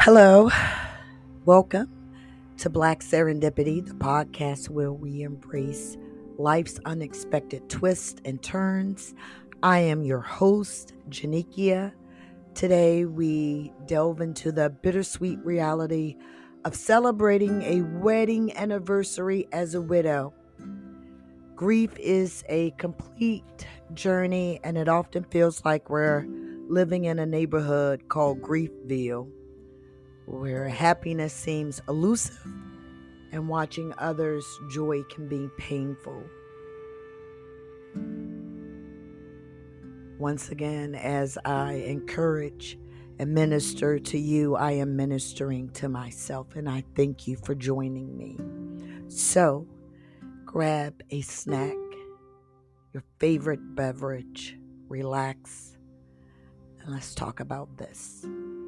Hello, welcome to Black Serendipity, the podcast where we embrace life's unexpected twists and turns. I am your host, Janikia. Today we delve into the bittersweet reality of celebrating a wedding anniversary as a widow. Grief is a complete journey, and it often feels like we're living in a neighborhood called Griefville, where happiness seems elusive and watching others' joy can be painful. Once again, as I encourage and minister to you, I am ministering to myself, and I thank you for joining me. So, grab a snack, your favorite beverage, relax, and let's talk about this.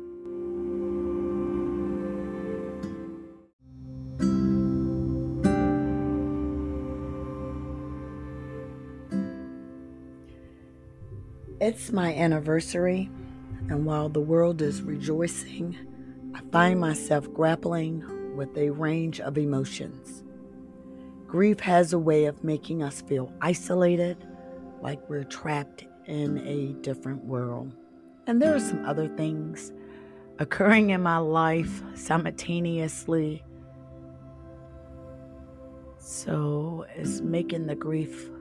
It's my anniversary, and while the world is rejoicing, I find myself grappling with a range of emotions. Grief has a way of making us feel isolated, like we're trapped in a different world. And there are some other things occurring in my life simultaneously. So it's making the grief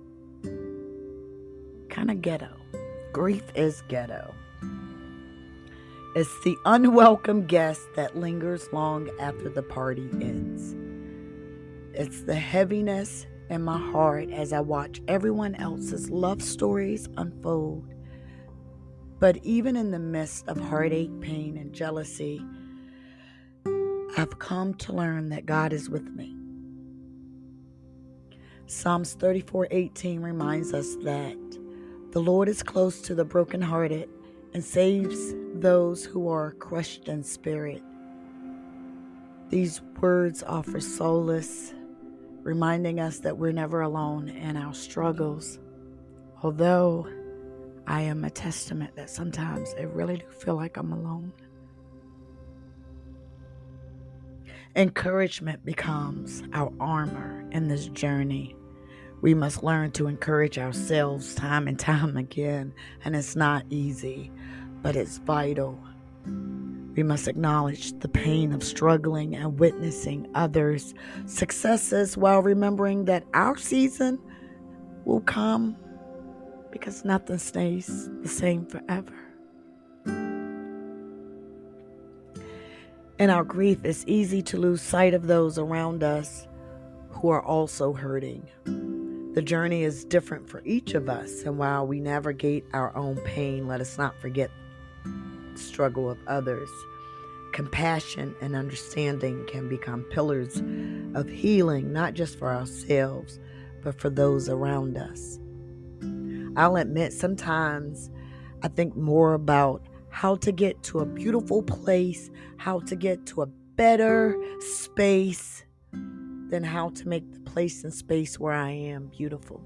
kind of ghetto. Grief is ghetto. It's the unwelcome guest that lingers long after the party ends. It's the heaviness in my heart as I watch everyone else's love stories unfold. But even in the midst of heartache, pain, and jealousy, I've come to learn that God is with me. Psalms 34:18 reminds us that the Lord is close to the brokenhearted and saves those who are crushed in spirit. These words offer solace, reminding us that we're never alone in our struggles. Although I am a testament that sometimes I really do feel like I'm alone. Encouragement becomes our armor in this journey. We must learn to encourage ourselves time and time again, and it's not easy, but it's vital. We must acknowledge the pain of struggling and witnessing others' successes while remembering that our season will come because nothing stays the same forever. In our grief, it's easy to lose sight of those around us who are also hurting. The journey is different for each of us, and while we navigate our own pain, let us not forget the struggle of others. Compassion and understanding can become pillars of healing, not just for ourselves, but for those around us. I'll admit, sometimes I think more about how to get to a beautiful place, how to get to a better space, than how to make the place and space where I am beautiful.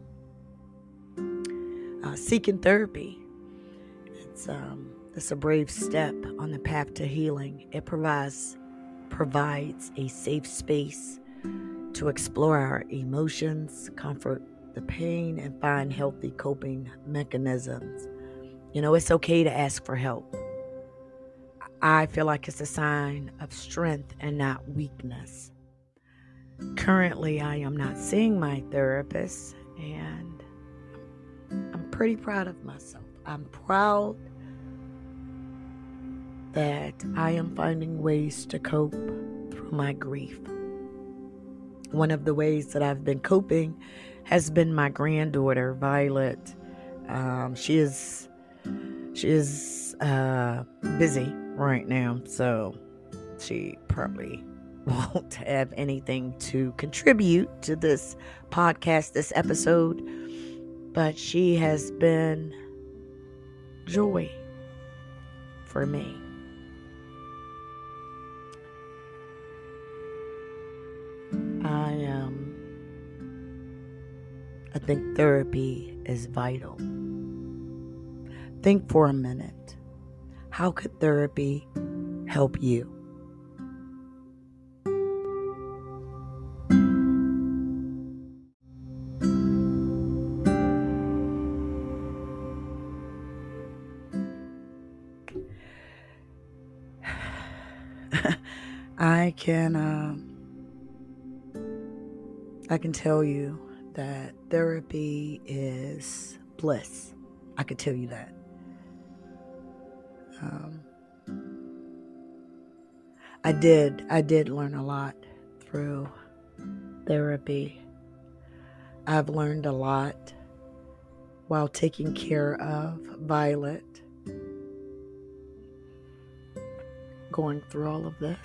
Seeking therapy. It's a brave step on the path to healing. It provides a safe space to explore our emotions, comfort the pain, and find healthy coping mechanisms. It's okay to ask for help. I feel like it's a sign of strength and not weakness. Currently, I am not seeing my therapist, and I'm pretty proud of myself. I'm proud that I am finding ways to cope through my grief. One of the ways that I've been coping has been my granddaughter, Violet. She is busy right now, so she probably won't have anything to contribute to this podcast, this episode, but she has been joy for me. I think therapy is vital. Think for a minute. How could therapy help you. I can tell you that therapy is bliss. I could tell you that. I did learn a lot through therapy. I've learned a lot while taking care of Violet, going through all of this.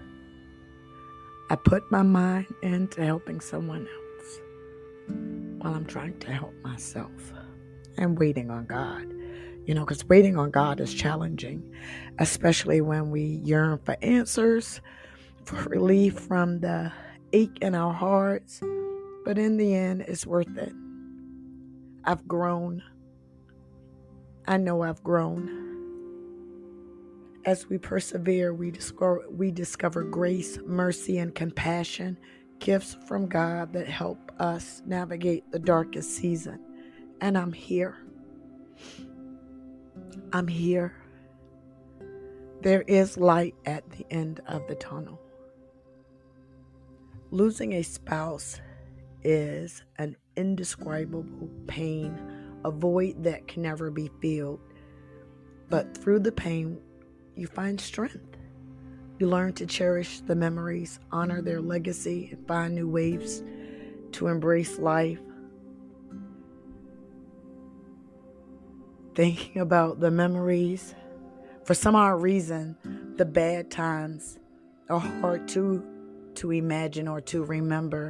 I put my mind into helping someone else while I'm trying to help myself and waiting on God. Because waiting on God is challenging, especially when we yearn for answers, for relief from the ache in our hearts. But in the end, it's worth it. I've grown. I know I've grown. As we persevere, we discover grace, mercy, and compassion, gifts from God that help us navigate the darkest season. And I'm here. I'm here. There is light at the end of the tunnel. Losing a spouse is an indescribable pain, a void that can never be filled. But through the pain, you find strength. You learn to cherish the memories, honor their legacy, and find new ways to embrace life. Thinking about the memories, for some odd reason, the bad times are hard to imagine or to remember.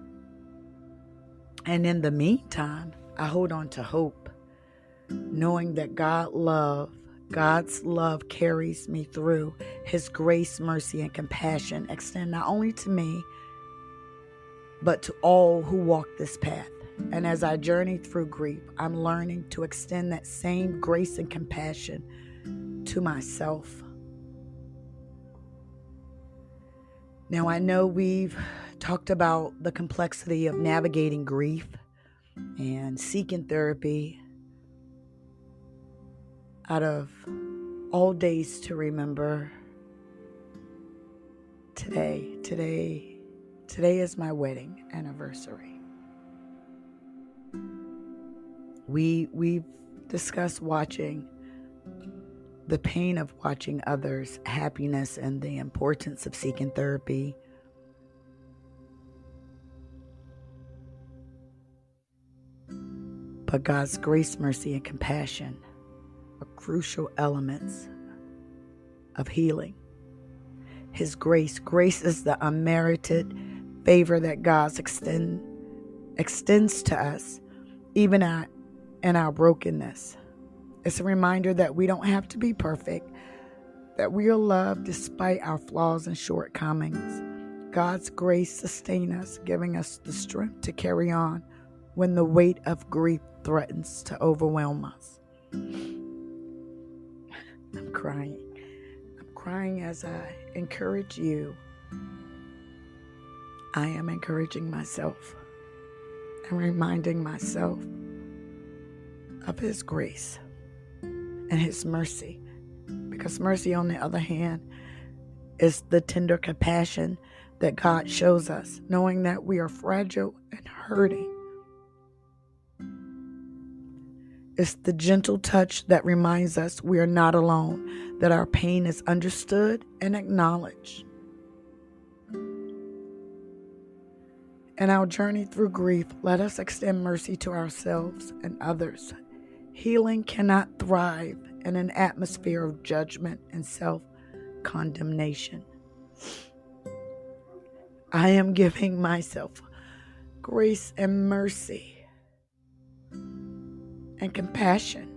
And in the meantime, I hold on to hope, knowing that God's love carries me through. His grace, mercy, and compassion extend not only to me, but to all who walk this path. And as I journey through grief, I'm learning to extend that same grace and compassion to myself. Now, I know we've talked about the complexity of navigating grief and seeking therapy. Out of all days to remember, today is my wedding anniversary. We've discussed watching the pain of watching others' happiness and the importance of seeking therapy. But God's grace, mercy, and compassion are crucial elements of healing. His grace is the unmerited favor that God extends to us, even in our brokenness. It's a reminder that we don't have to be perfect, that we are loved despite our flaws and shortcomings. God's grace sustains us, giving us the strength to carry on when the weight of grief threatens to overwhelm us. I'm crying as I encourage you. I am encouraging myself and reminding myself of His grace and His mercy. Because mercy, on the other hand, is the tender compassion that God shows us, knowing that we are fragile and hurting. It's the gentle touch that reminds us we are not alone, that our pain is understood and acknowledged. In our journey through grief, let us extend mercy to ourselves and others. Healing cannot thrive in an atmosphere of judgment and self-condemnation. I am giving myself grace and mercy and compassion.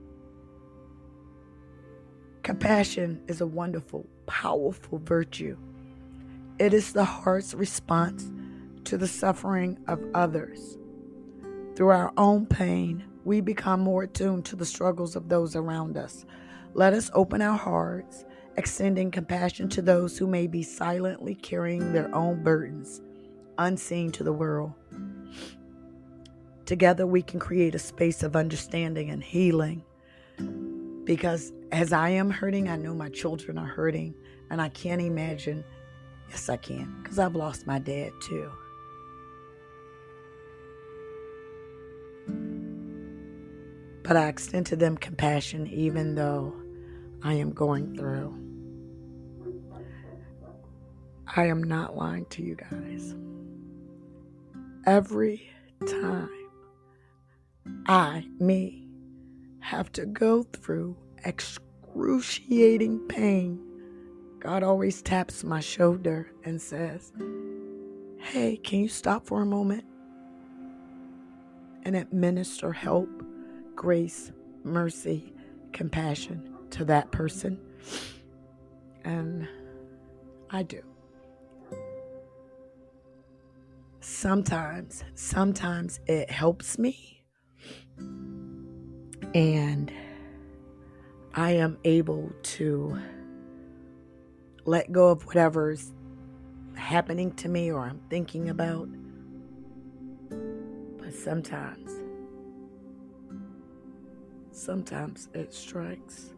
Compassion is a wonderful, powerful virtue. It is the heart's response to the suffering of others. Through our own pain, we become more attuned to the struggles of those around us. Let us open our hearts extending compassion to those who may be silently carrying their own burdens, unseen to the world. Together we can create a space of understanding and healing, because as I am hurting, I know my children are hurting, and I can't imagine, yes I can, because I've lost my dad too. But I extend to them compassion even though I am going through. I am not lying to you guys. Every time me, have to go through excruciating pain, God always taps my shoulder and says, hey, can you stop for a moment and administer help, grace, mercy, compassion to that person? And I do. Sometimes it helps me, and I am able to let go of whatever's happening to me or I'm thinking about. But sometimes it strikes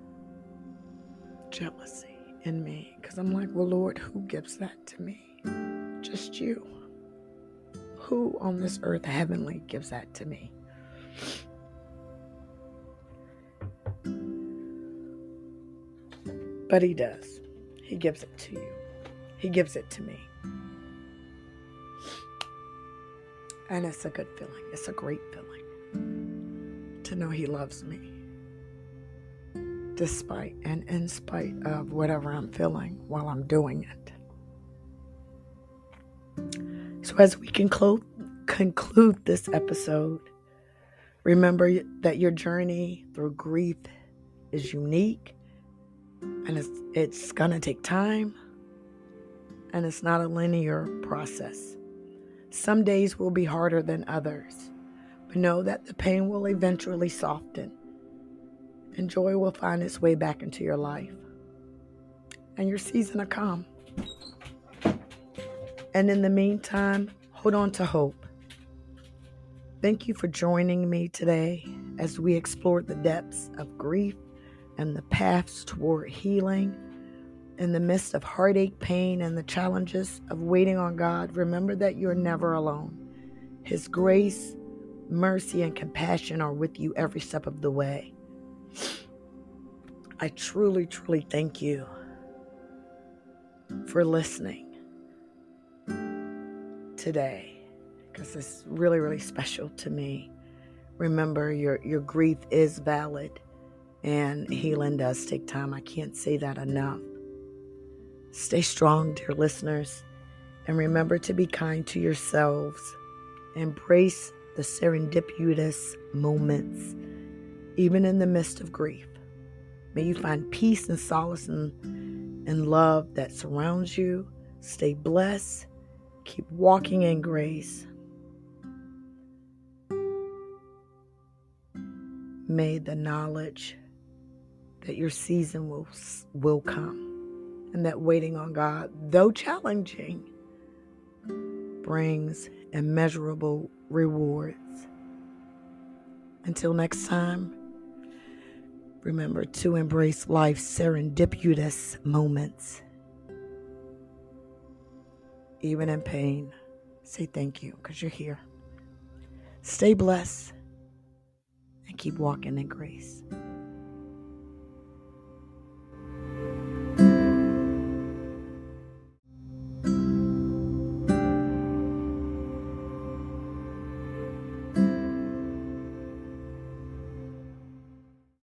jealousy in me, because I'm like, well, Lord, who gives that to me? Just you. Who on this earth heavenly gives that to me? But he does. He gives it to you. He gives it to me. And it's a good feeling. It's a great feeling to know he loves me, despite and in spite of whatever I'm feeling while I'm doing it. So as we conclude this episode, remember that your journey through grief is unique, and it's gonna take time, and it's not a linear process. Some days will be harder than others, but know that the pain will eventually soften, and joy will find its way back into your life, and your season will come. And in the meantime, hold on to hope. Thank you for joining me today as we explored the depths of grief and the paths toward healing. In the midst of heartache, pain, and the challenges of waiting on God, remember that you're never alone. His grace, mercy, and compassion are with you every step of the way. I truly, truly thank you for listening today, because it's really, really special to me. Remember, your grief is valid, and healing does take time. I can't say that enough. Stay strong, dear listeners, and remember to be kind to yourselves. Embrace the serendipitous moments, even in the midst of grief. May you find peace and solace and love that surrounds you. Stay blessed. Keep walking in grace. May the knowledge that your season will come, and that waiting on God, though challenging, brings immeasurable rewards. Until next time, remember to embrace life's serendipitous moments. Even in pain, say thank you, because you're here. Stay blessed and keep walking in grace.